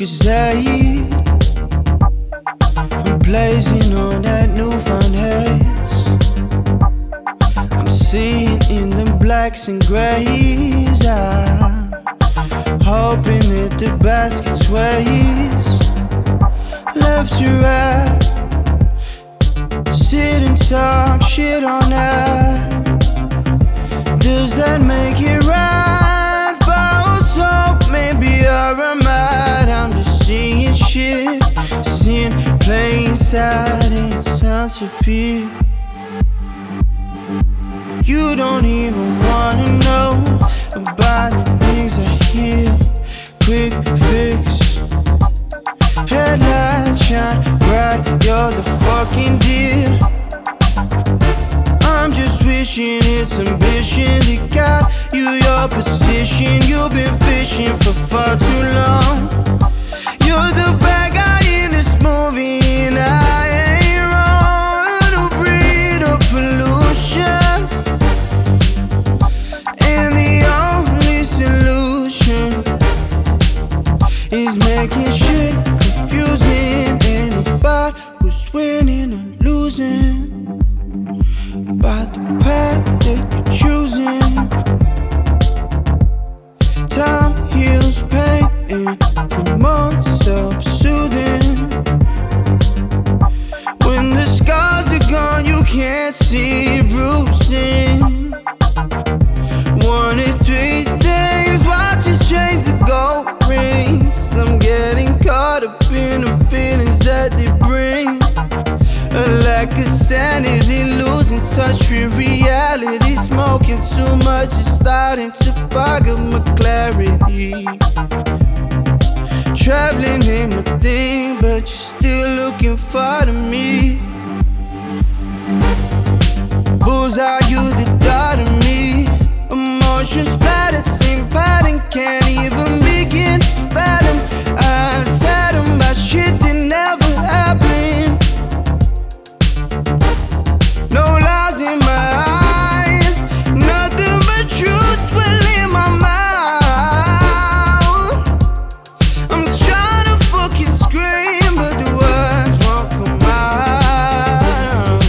Lucozade. I'm blazing on that newfound haze. I'm seeing in them blacks and grays. I'm hoping that the basket sways left to right. Sit and talk shit on that. Does that make it right? False hope, maybe you're mad. I'm just seeing shit, seeing plain sight, and it sounds severe. You don't even wanna know about the things I hear. Quick fix, headlights shine bright, you're the fucking deal. I'm just wishing it's ambition that got you your position. You've been fishing for far too long. You're the bad guy in this movie, and I ain't wrong to breed a pollution. And the only solution is making shit confusing. Ain't about who's winning or losing, about the path that you're choosing. Time heals pain and promotes self-soothing. When the scars are gone, you can't see bruising. 1 in 3 days, watch his chains of gold rings. I'm getting caught up in the feelings that they bring. A lack of sanity, losing touch with reality. Smoking too much is starting to fog up my clarity. Traveling ain't my thing, but you're still looking far to me. Bullseye, you the dart of me. Emotions splattered, same pattern, can't even begin to fathom. I said about shit that never happened. No lies in my eyes, nothing but truth will in my mouth. I'm trying to fucking scream, but the words won't come out.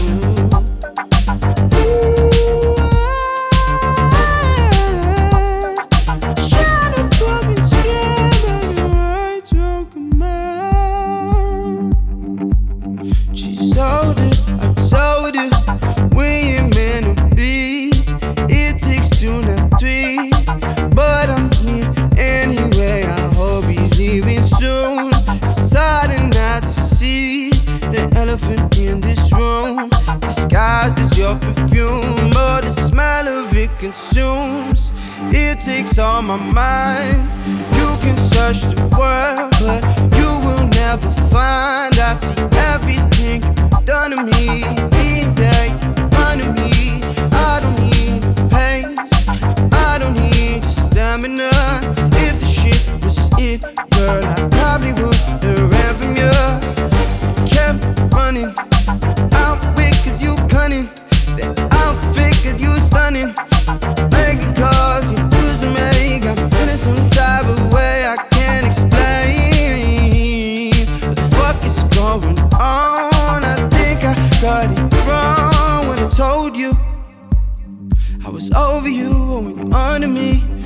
Trying to fucking scream, but the words won't come out. She's older, I told her, we ain't meant to be. It takes 2, not 3, but I'm here anyway. I hope he's leaving soon. Sorry not to see the elephant in this room, disguised as your perfume, but the smell of it consumes. It takes all my mind. You can search the world, but you will never find. I see everything done to me, being there in front of me. I don't need pace, I don't need stamina. If the shit was it, girl, I probably would have ran from you. Kept running, out quick cause you cunning. The outfit cause you stunning. Making calls, you used to make. I'm feeling some type of way I can't explain. What the fuck is going on? I think I got it wrong when I told you I was over you when you're under me.